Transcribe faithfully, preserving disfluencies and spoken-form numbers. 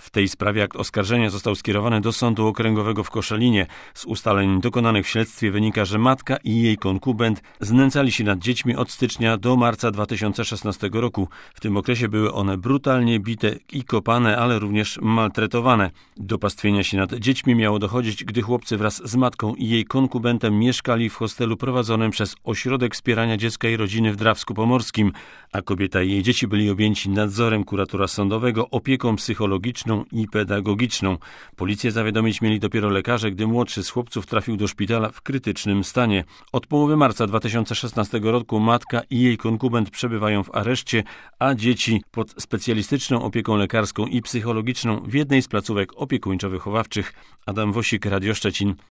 W tej sprawie akt oskarżenia został skierowany do Sądu Okręgowego w Koszalinie. Z ustaleń dokonanych w śledztwie wynika, że matka i jej konkubent znęcali się nad dziećmi od stycznia do marca dwa tysiące szesnastego roku. W tym okresie były one brutalnie bite i kopane, ale również maltretowane. Do pastwienia się nad dziećmi miało dochodzić, gdy chłopcy wraz z matką i jej konkubentem mieszkali w hostelu prowadzonym przez Ośrodek Wspierania Dziecka i Rodziny w Drawsku Pomorskim, a kobieta i jej dzieci byli objęci nadzorem kuratora sądowego, opieką psychologiczną i pedagogiczną. Policję zawiadomić mieli dopiero lekarze, gdy młodszy z chłopców trafił do szpitala w krytycznym stanie. Od połowy marca dwa tysiące szesnastego roku matka i jej konkubent przebywają w areszcie, a dzieci pod specjalistyczną opieką lekarską i psychologiczną w jednej z placówek opiekuńczo-wychowawczych. Adam Wosik, Radio Szczecin.